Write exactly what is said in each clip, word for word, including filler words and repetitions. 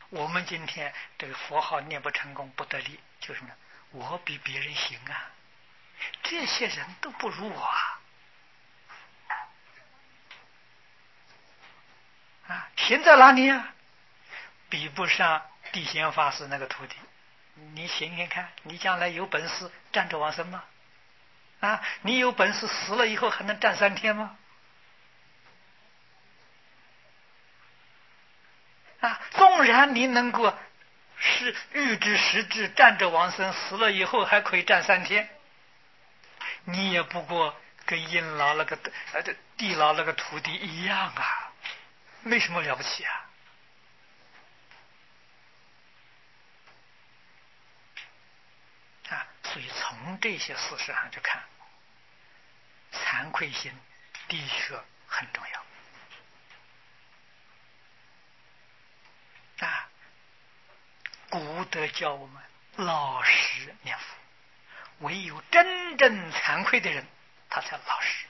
我们今天这个佛号念不成功不得力，就是呢，我比别人行啊，这些人都不如我啊！啊，行在哪里啊？比不上地贤法师那个徒弟。你想想看，你将来有本事站着往生吗？啊，你有本事死了以后还能站三天吗？啊，纵然你能够是预知实质站着往生，死了以后还可以站三天，你也不过跟阴老那个呃这地老那个徒弟一样啊，没什么了不起啊。啊，所以从这些事实上去看，惭愧心的确很重要啊。古德教我们老实念佛，唯有真正惭愧的人，他才老实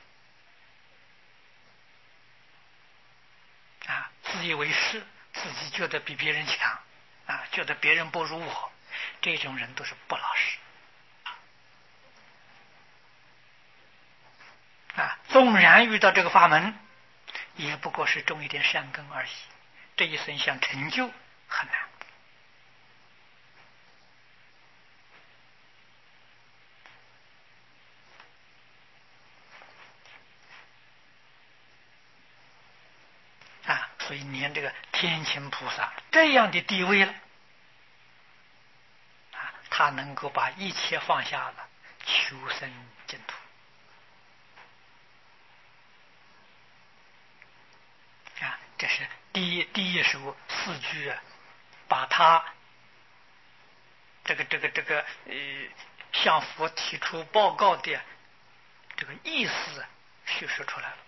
啊。自以为是，自己觉得比别人强啊，觉得别人不如我，这种人都是不老实啊。纵然遇到这个法门，也不过是种一点善根而已，这一生想成就很难啊。所以连这个天亲菩萨这样的地位了啊，他能够把一切放下了，求生净土啊。这是第一第一首四句啊，把他这个这个这个呃向佛提出报告的这个意思叙述出来了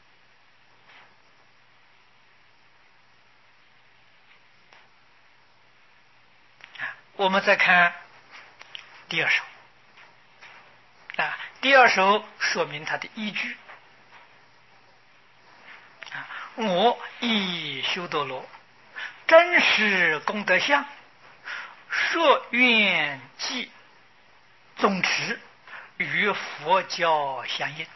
啊。我们再看第二首啊，第二首说明它的依据啊，我亦修多罗，真实功德相，说愿记总持，与佛教相应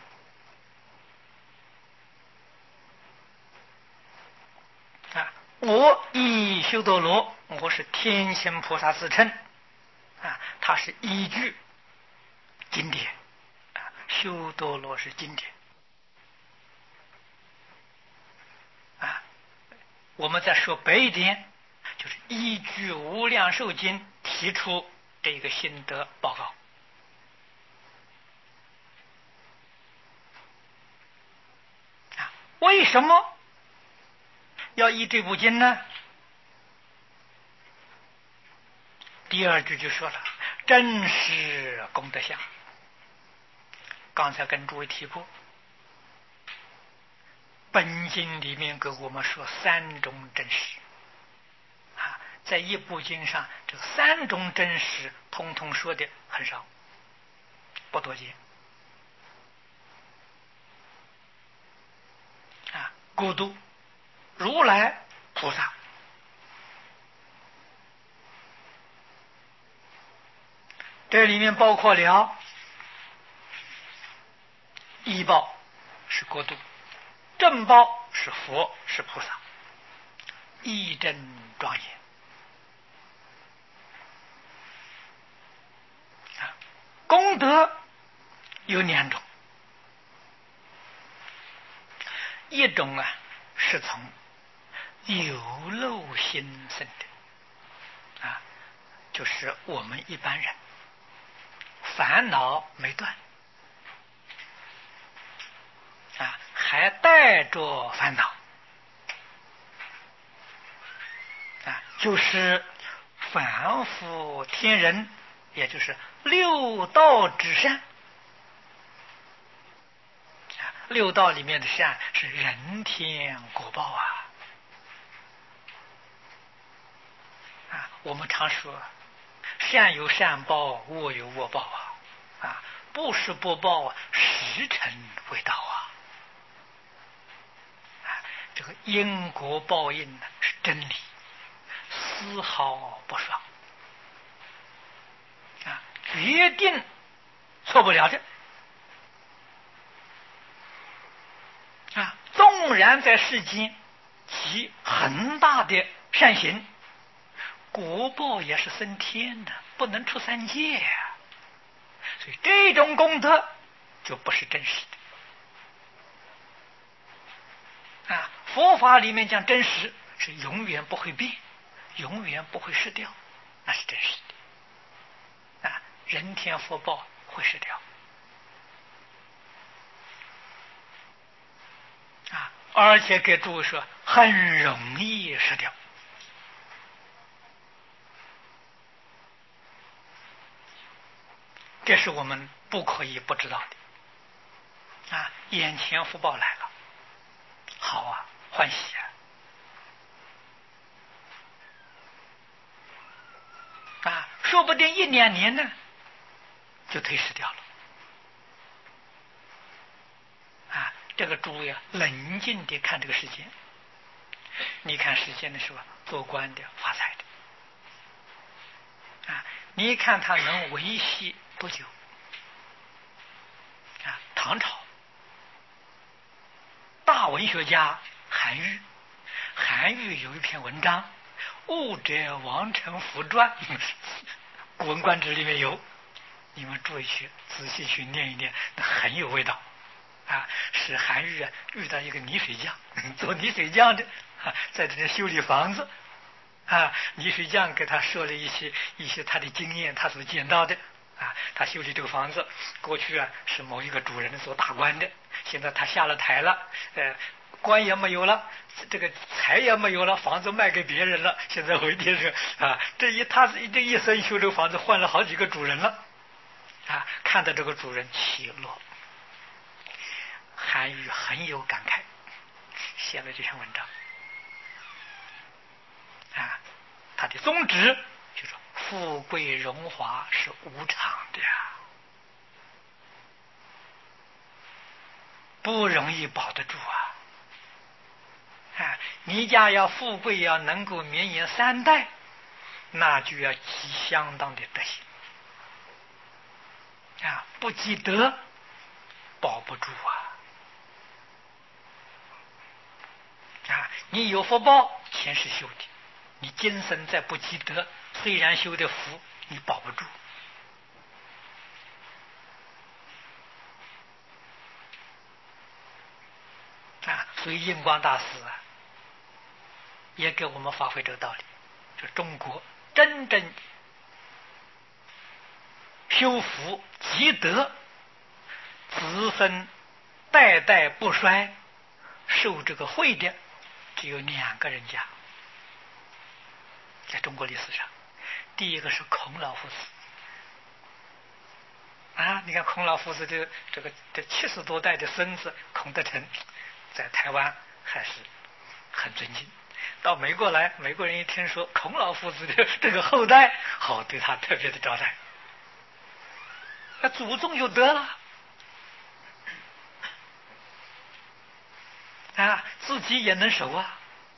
啊。我亦修多罗，我是天行菩萨自称啊，它是依据经典啊，修多罗是经典啊。我们再说白一点，就是依据无量寿经提出这个心得报告啊。为什么要依这部经呢？第二句就说了，真实功德相。刚才跟诸位提过，本经里面给我们说三种真实啊，在一部经上，这三种真实通通说的很少，不多见啊。孤独如来菩萨，这里面包括了依报是国度，正报是佛是菩萨，义正庄严啊。功德有两种，一种啊是从有漏心生的啊，就是我们一般人烦恼没断啊，还带着烦恼啊，就是凡夫天人，也就是六道之善啊。六道里面的善是人天果报啊啊。我们常说善有善报，恶有恶报啊啊，不是不报啊，时辰未到啊。这个因果报应呢是真理， 丝毫不爽啊，决定错不了的啊。纵然在世间积很大的善行，果报也是升天的，不能出三界啊。所以这种功德就不是真实的啊。佛法里面讲真实是永远不会变，永远不会失掉，那是真实的啊。人天福报会失掉啊，而且给诸位说很容易失掉。这是我们不可以不知道的啊！眼前福报来了，好啊，欢喜啊！啊，说不定一两年呢，就退失掉了啊！这个诸位啊，冷静地看这个世间。你看世间的时候，做官的、发财的啊，你看他能维系多久啊？唐朝大文学家韩愈，韩愈有一篇文章《悟者王承福传》，《古文观止》里面有，你们注意去仔细去念一念，那很有味道啊！是韩愈啊遇到一个泥水匠，做泥水匠的啊，在这里修理房子啊，泥水匠给他说了一些一些他的经验，他所见到的啊。他修理这个房子，过去啊是某一个主人做大官的，现在他下了台了，呃，官也没有了，这个财也没有了，房子卖给别人了，现在回天是啊，这一他这一生修这个房子换了好几个主人了啊，看到这个主人起落，韩愈很有感慨，写了这篇文章啊，他的宗旨就是富贵荣华是无常的呀，不容易保得住啊！啊，你家要富贵，要能够绵延三代，那就要积相当的德行啊！不积德，保不住啊！啊，你有福报，前世修的，你今生再不积德，虽然修的福，你保不住。啊，所以印光大师啊，也给我们发挥这个道理，就中国真正修福积德，子孙代代不衰，受这个惠的只有两个人家，在中国历史上，第一个是孔老夫子啊，你看孔老夫子的这个这七十多代的孙子孔德成，在台湾还是很尊敬。到美国来，美国人一听说孔老夫子的这个后代，好对他特别的招待。那祖宗有德了啊，自己也能守啊。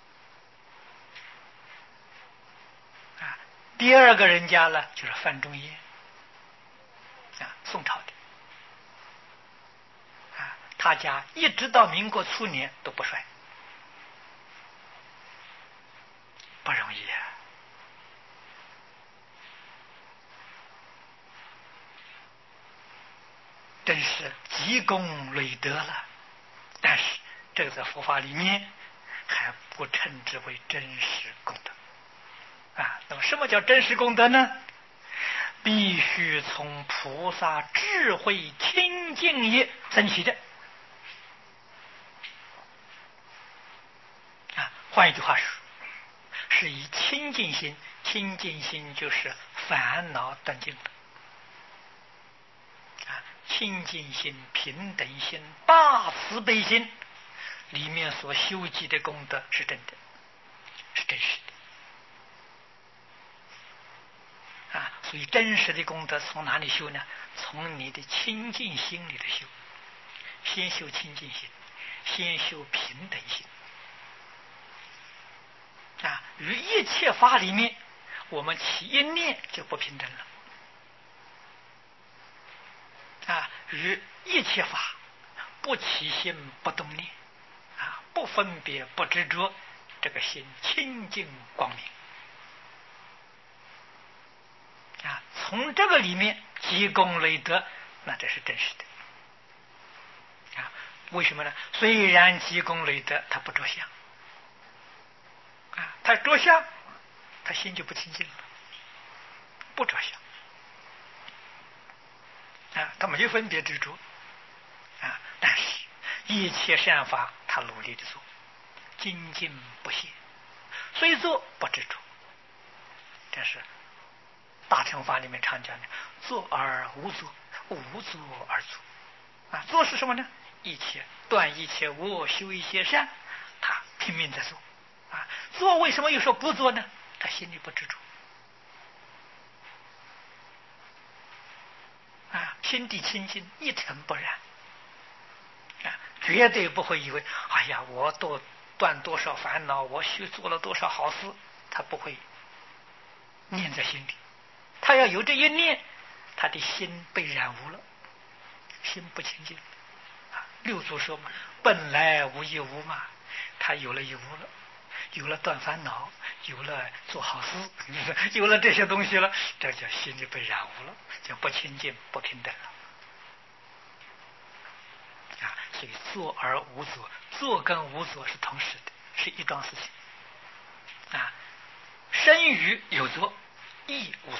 啊，第二个人家呢，就是范仲淹啊，宋朝的啊，他家一直到民国初年都不衰，不容易啊。真是积功累德了，但是这个在佛法里面还不称之为真实功德啊。那么什么叫真实功德呢？必须从菩萨智慧清净业升起的啊。换一句话说，是以清净心，清净心就是烦恼断尽的。清净心、平等心、大慈悲心里面所修集的功德是真的，是真实的啊！所以真实的功德从哪里修呢？从你的清净心里头修。先修清净心，先修平等心啊！ 于一切法里面，我们起一念就不平等了。啊，于一切法不起心不动念，啊，不分别不执着，这个心清净光明。啊，从这个里面积功累德，那这是真实的。啊，为什么呢？虽然积功累德，他不着相。啊，他着相，他心就不清净了，不着相。啊，他没有分别执着。啊，但是一切善法，他努力的做，精进不懈，虽做不执着。这是大乘法里面常讲的，做而无作，无作而作。啊，做是什么呢？一切断一切恶，修一切善，他拼命在做。啊，做为什么又说不做呢？他心里不执着。啊，心地清净，一尘不染。啊，绝对不会以为，哎呀，我多断多少烦恼，我修做了多少好事，他不会念在心里。他要有这一念，他的心被染污了，心不清净。啊，六祖说嘛，本来无一物嘛，他有了一物了，有了断烦恼，有了做好事，有了这些东西了，这叫心就被染污了，就不清净不平等了。啊，所以做而无作，做跟无作是同时的，是一桩事情。啊，生于有作，亦无作。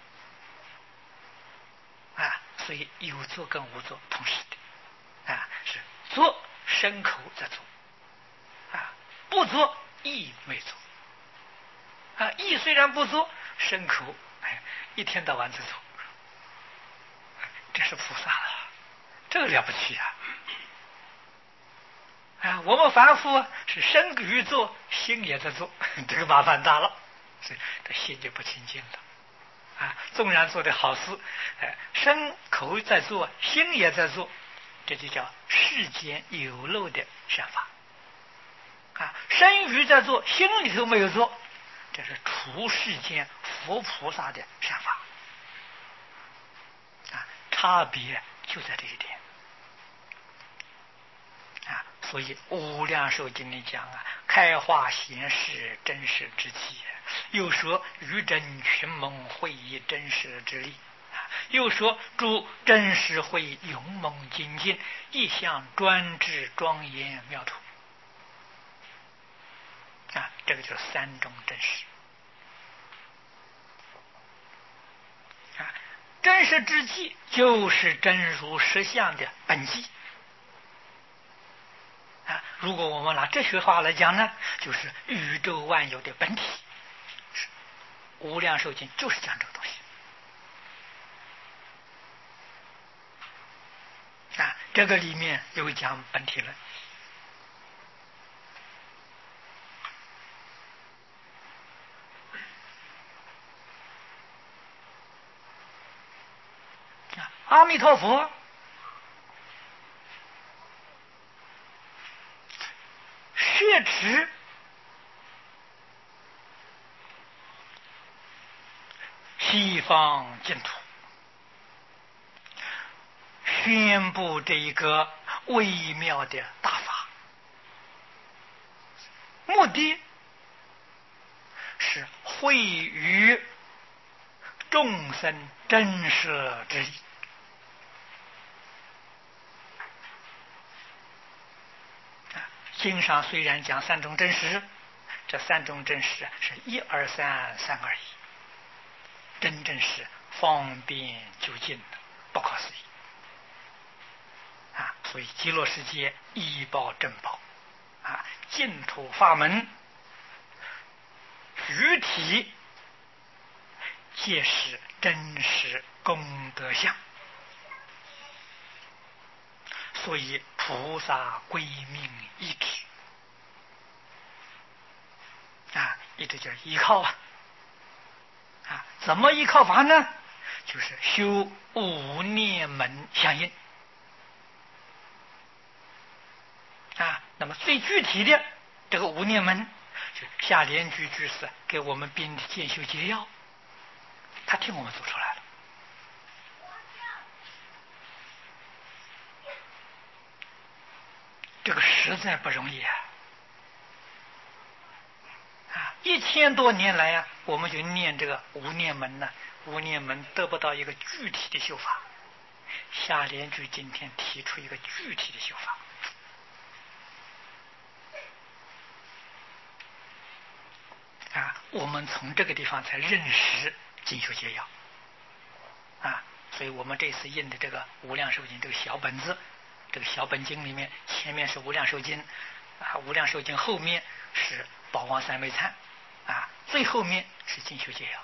啊，所以有作跟无作同时的。啊，是做身口在做，啊，不做亦没做。啊，亦虽然不做，身口哎一天到晚在做，这是菩萨了，这个了不起啊！啊，我们凡夫是身于做，心也在做，这个麻烦大了，所以这心就不清净了。啊，纵然做的好事，哎，身口在做，心也在做，这就叫世间有漏的善法。啊，身于在做，心里头没有做，这是出世间佛菩萨的善法。啊，差别就在这一点。啊，所以《无量寿经》里讲啊，开化显示真实之际，又说于真群蒙会以真实之力，啊，又说诸真实会勇猛精进，一向专制庄严妙土。啊，这个就是三种真实。啊，真实之际就是真如实相的本际。啊，如果我们拿这句话来讲呢，就是宇宙万有的本体。是无量寿经就是讲这个东西。啊，这个里面有讲本体论。啊，阿弥陀佛血池西方净土，宣布这一个微妙的大法，目的是惠于众生真实之意。经上虽然讲三种真实，这三种真实是一二三三而已，真正是方便究竟，不可思议啊！所以极乐世界一报正报啊，净土法门具体皆是真实功德相，所以菩萨归命一致啊，一直就是依靠啊啊，怎么依靠法呢？就是修五念门相应啊。那么最具体的这个五念门， 就夏莲居居士给我们编的见修解要，他替我们做出来了。这个实在不容易啊！啊，一千多年来啊，我们就念这个无念门呢，无念门得不到一个具体的修法。夏莲居今天提出一个具体的修法，啊，我们从这个地方才认识进修解要，啊，所以我们这次印的这个无量寿经这个小本子。这个小本经里面，前面是无量寿经，啊，无量寿经后面是宝王三昧忏，啊，最后面是进修解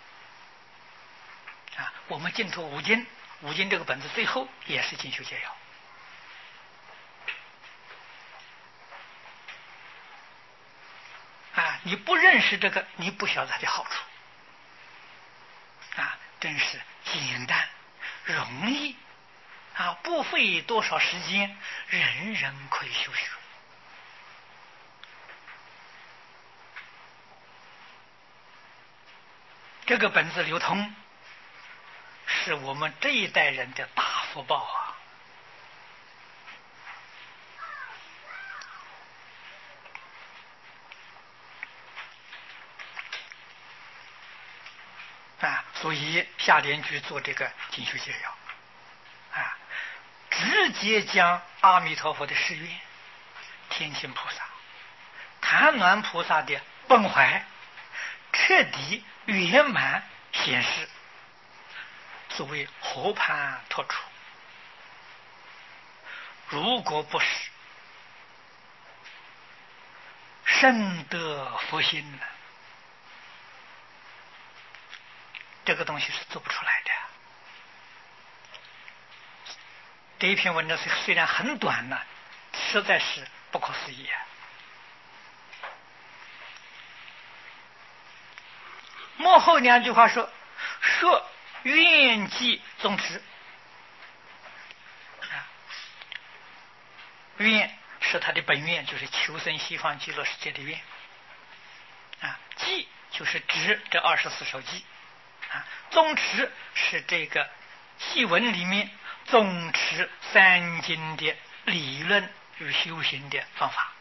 要，啊，我们净土五经，五经这个本子最后也是进修解要，啊，你不认识这个，你不晓得它的好处，啊，真是简单容易。啊，不费多少时间，人人可以修学。这个本子流通，是我们这一代人的大福报啊！啊，所以夏莲居做这个进修解要，啊。直接将阿弥陀佛的誓愿、天心菩萨、坛鸾菩萨的本怀彻底圆满显示，所谓和盘托出。如果不是深得佛心呢，这个东西是做不出来的。这一篇文章虽然很短呢，实在是不可思议啊！末后两句话说：“说愿即宗持。”啊，愿是他的本愿，就是求生西方极乐世界的愿。啊，记就是指这二十四首记。啊，宗持是这个戏文里面。总持三经的理论与修行的方法，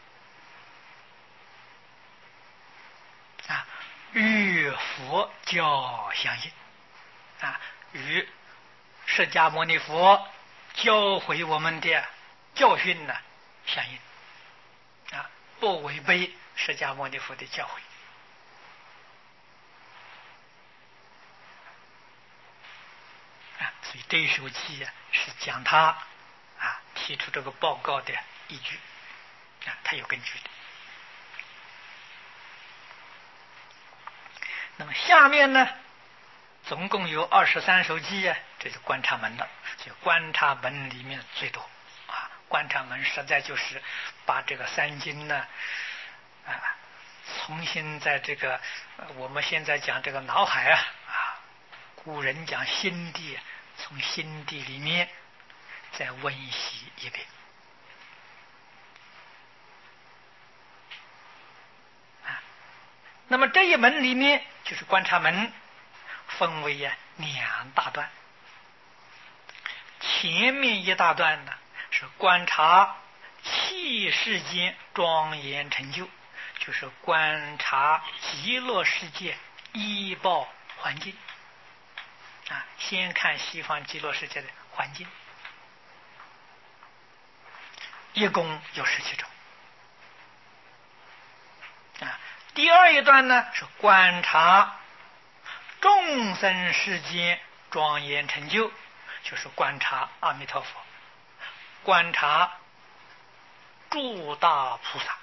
啊，与佛教相应，啊，与释迦牟尼佛教诲我们的教训呢相应，啊，不违背释迦牟尼佛的教诲。所以这一首记啊，是讲他啊提出这个报告的依据啊，他有根据的。那么下面呢，总共有二十三首记啊，这是观察门了。所以观察门里面最多啊，观察门实在就是把这个三经呢啊，重新在这个我们现在讲这个脑海啊啊，古人讲心地。从心地里面再温习一遍啊。那么这一门里面就是观察门，分为啊两大段。前面一大段呢是观察气世间庄严成就，就是观察极乐世界依报环境。啊，先看西方极乐世界的环境，一共有十七种。啊，第二一段呢是观察众生世间庄严成就，就是观察阿弥陀佛，观察诸大菩萨。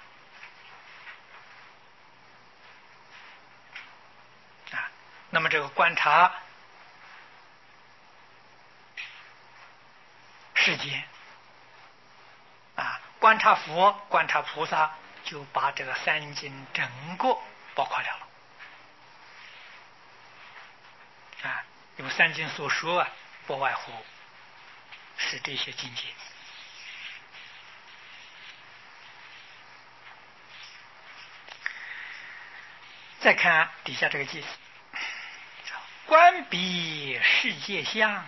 啊，那么这个观察世间啊，观察佛，观察菩萨，就把这个三经整个包括了啊。因为三经所说啊，不外乎是这些境界。 再看底下这个句子：观彼世界相，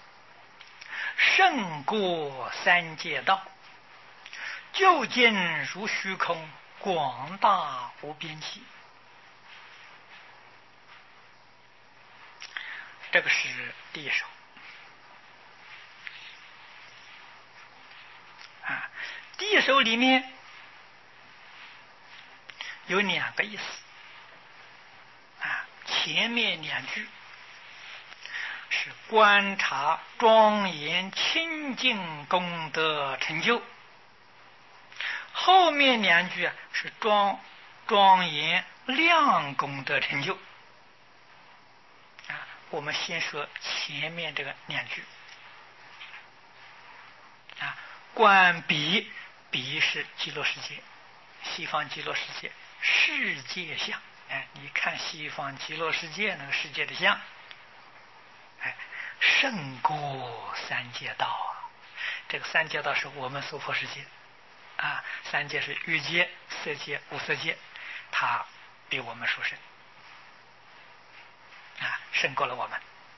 胜过三界道，究竟如虚空，广大无边际。这个是第一首啊。第一首里面有两个意思啊，前面两句是观察庄严清净功德成就，后面两句是庄庄严量功德成就啊。我们先说前面这个两句啊，观彼，彼是极乐世界，西方极乐世界世界相。哎，你看西方极乐世界那个世界的相，哎，胜过三界道啊！这个三界道是我们娑婆世界啊，三界是欲界、色界、无色界，它比我们殊胜啊，胜过了我们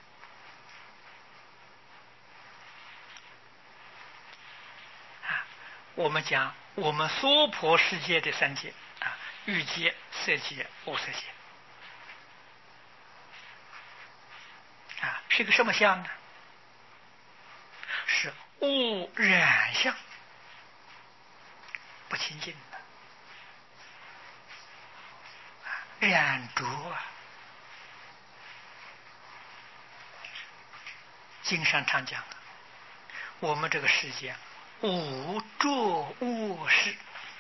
啊。我们讲我们娑婆世界的三界啊，欲界、色界、无色界啊，是个什么相呢？是污染相，不清净的染浊啊。经上常讲的，我们这个世界无浊恶世，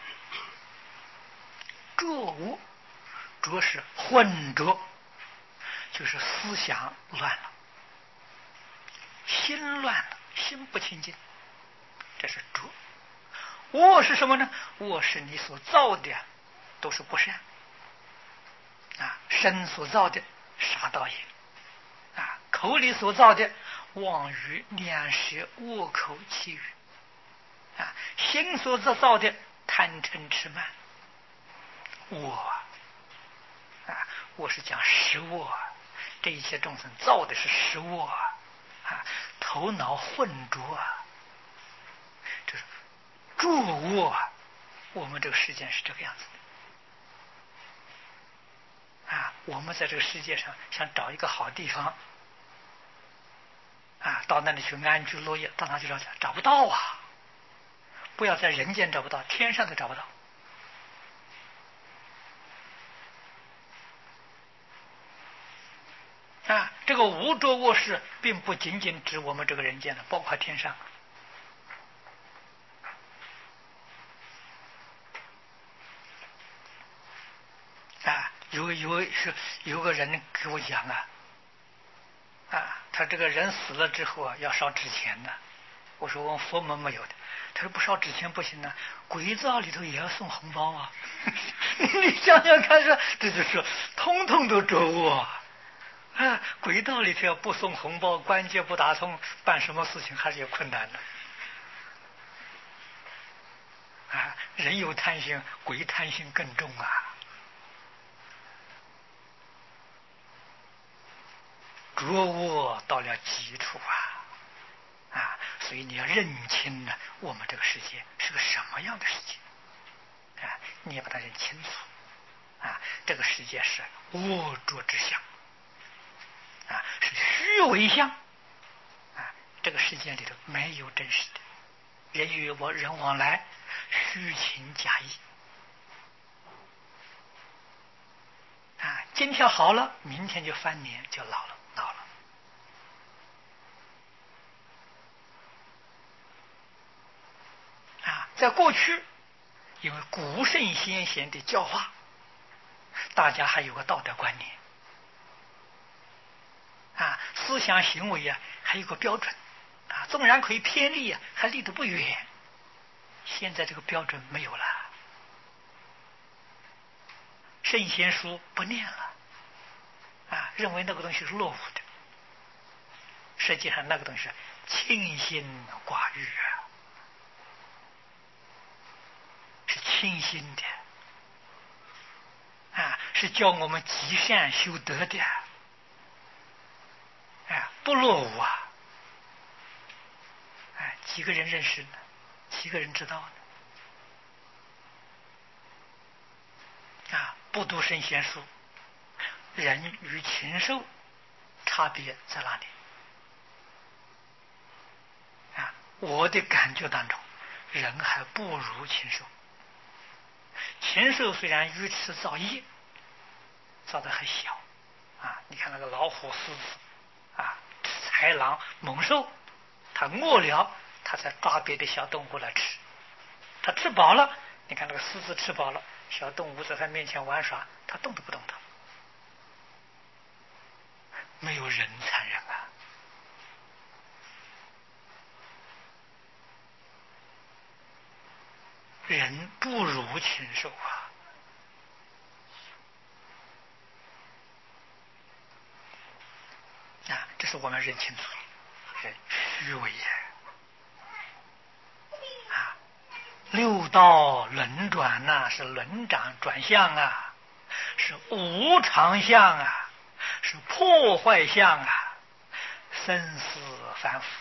浊污，浊是混浊，就是思想乱了，心乱了，心不清净，这是浊。恶是什么呢？恶是你所造的都是不善啊，身所造的杀盗淫啊，口里所造的妄语两舌恶口绮语啊，心所造的贪嗔痴慢恶啊，我是讲实恶，这一切众生造的是实恶啊，头脑混浊啊，这是浊恶啊。我们这个世界是这个样子的啊。我们在这个世界上想找一个好地方啊，到那里去安居乐业，到哪去找？找不到啊！不要在人间找不到，天上都找不到。啊，这个无浊恶世并不仅仅指我们这个人间的，包括天上。啊，有有是有个人给我讲啊，啊，他这个人死了之后啊，要烧纸钱的。我说我们佛门没有的。他说不烧纸钱不行啊，鬼灶里头也要送红包啊。你想想看，说这就是通通都浊恶啊。啊，鬼道里头要不送红包，关节不打通，办什么事情还是有困难的。啊，人有贪心，鬼贪心更重啊。浊恶到了极处啊，啊，所以你要认清了我们这个世界是个什么样的世界啊，你要把它认清楚啊。这个世界是恶浊之相啊，是虚伪相啊。这个世界里头没有真实的，人与我人往来虚情假意啊。今天好了，明天就翻脸，就老了老了啊。在过去，因为古圣先贤的教化，大家还有个道德观念啊，思想行为啊还有个标准啊，纵然可以偏离啊，还离得不远。现在这个标准没有了，圣贤书不念了啊，认为那个东西是落伍的。实际上那个东西是清心寡欲啊，是清心的啊，是是叫我们积善修德的，哎，不落伍啊！哎，几个人认识呢？几个人知道呢？啊，不读圣贤书，人与禽兽差别在哪里？啊，我的感觉当中，人还不如禽兽。禽兽虽然愚痴造业，造的还小啊！你看那个老虎、狮子啊、豺狼、猛兽，它饿了，它才抓别的小动物来吃。它吃饱了，你看那个狮子吃饱了，小动物在它面前玩耍，它动都不动的，没有人残忍啊！人不如禽兽啊！啊，这是我们认清楚，是虚伪也啊！六道轮转呐、啊，是轮转转向啊，是无常相啊，是破坏相啊，生死反复，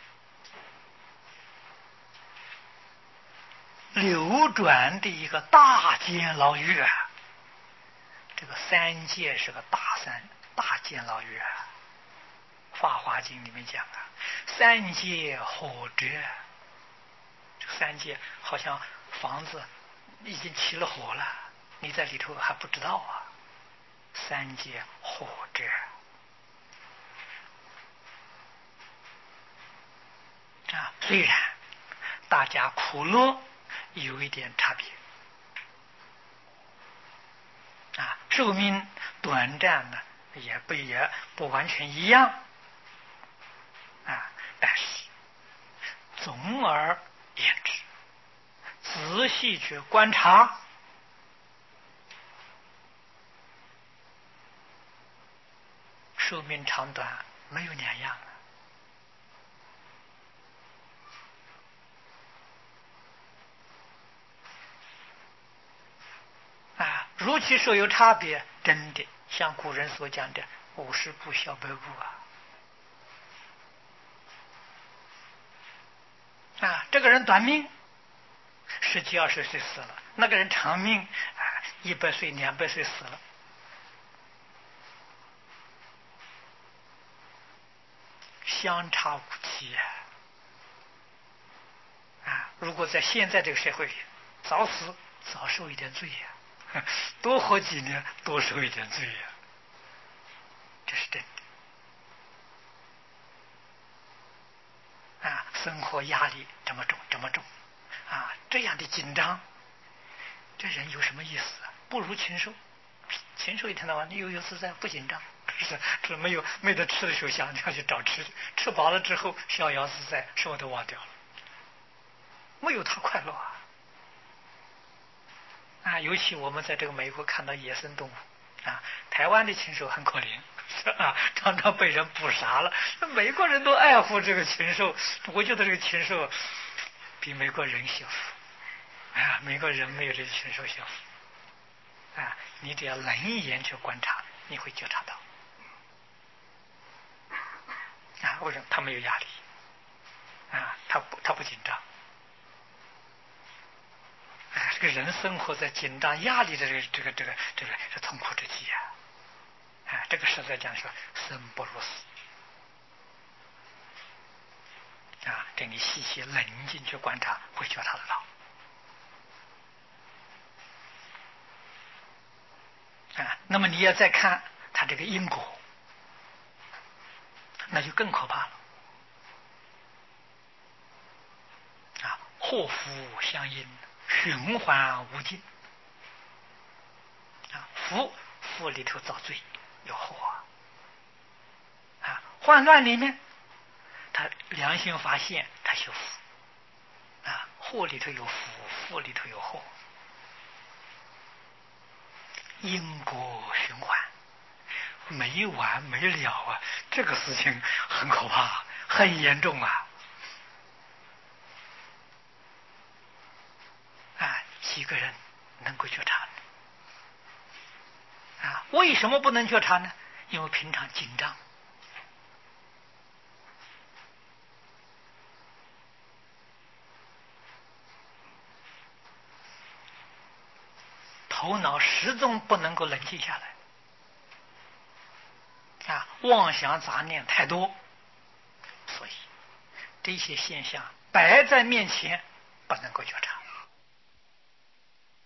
流转的一个大监牢狱啊！这个三界是个大三大监牢狱啊！《法华经》里面讲啊，三界火折。这个三界好像房子已经起了火了，你在里头还不知道啊！三界火折啊，虽然大家苦乐有一点差别啊，寿命短暂呢，也不也不完全一样啊，但是总而言之，仔细去观察，寿命长短没有两样啊！如其说有差别，真的像古人所讲的“五十步笑百步”啊！啊，这个人短命，十几二十岁死了；那个人长命，啊，一百岁、两百岁死了。相差无几啊！如果在现在这个社会里，早死早受一点罪呀、啊，多活几年多受一点罪呀、啊，这是真的啊！生活压力这么重，这么重啊！这样的紧张，这人有什么意思啊？不如禽兽，禽兽一天到晚悠悠自在，不紧张。是，是没有没得吃的时候想要去找吃，吃饱了之后逍遥自在，什么都忘掉了，没有他快乐啊！啊，尤其我们在这个美国看到野生动物啊，台湾的禽兽很可怜啊，常常被人捕杀了。美国人都爱护这个禽兽，我觉得这个禽兽比美国人幸福啊，美国人没有这个禽兽幸福啊。你只要冷眼去观察，你会觉察到。啊，为什么他没有压力？啊，他不，他不紧张。啊，这个人生活在紧张、压力的这个、这个、这个、这个是痛苦之极啊！啊，这个实在讲说，生不如死。啊，这你细细冷静去观察，会觉察得到。啊，那么你要再看他这个因果，那就更可怕了。啊，祸福相应，循环无尽。啊，福福里头造罪有祸啊，患难里面他良心发现，他修福啊，祸里头有福，福里头有祸，因果循环没完没了啊！这个事情很可怕，很严重啊！啊，几个人能够觉察为什么不能觉察呢？因为平常紧张，头脑始终不能够冷静下来啊，妄想杂念太多，所以这些现象摆在面前不能够觉察。